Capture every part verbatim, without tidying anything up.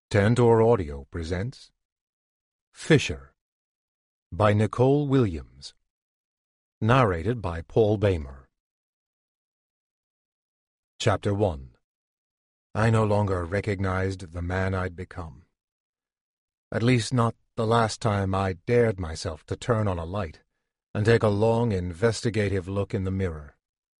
Tantor Audio presents Fisher by Nicole Williams. Narrated by Paul Bamer. Chapter one. I no longer recognized the man I'd become. At least not the last time I dared myself to turn on a light and take a long, investigative look in the mirror.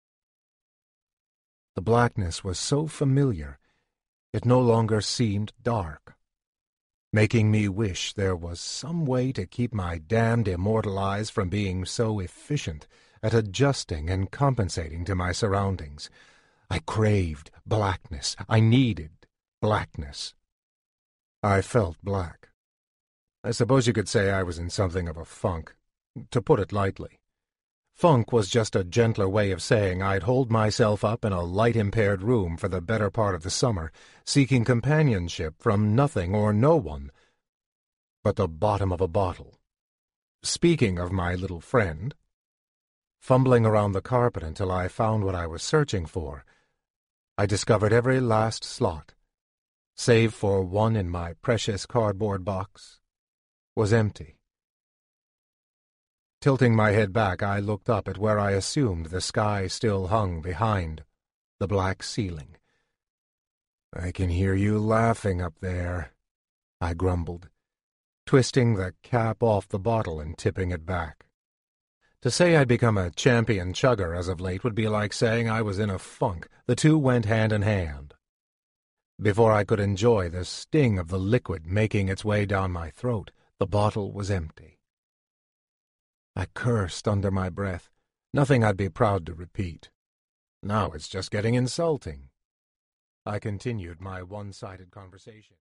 The blackness was so familiar, it no longer seemed dark, making me wish there was some way to keep my damned immortal eyes from being so efficient at adjusting and compensating to my surroundings. I craved blackness. I needed blackness. I felt black. I suppose you could say I was in something of a funk, to put it lightly. Funk was just a gentler way of saying I'd holed myself up in a light-impaired room for the better part of the summer, seeking companionship from nothing or no one but the bottom of a bottle. Speaking of my little friend, fumbling around the carpet until I found what I was searching for, I discovered every last slot, save for one in my precious cardboard box, was empty. Tilting my head back, I looked up at where I assumed the sky still hung behind the black ceiling. "I can hear you laughing up there," I grumbled, twisting the cap off the bottle and tipping it back. To say I'd become a champion chugger as of late would be like saying I was in a funk. The two went hand in hand. Before I could enjoy the sting of the liquid making its way down my throat, the bottle was empty. I cursed under my breath, nothing I'd be proud to repeat. Now it's just getting insulting. I continued my one-sided conversation.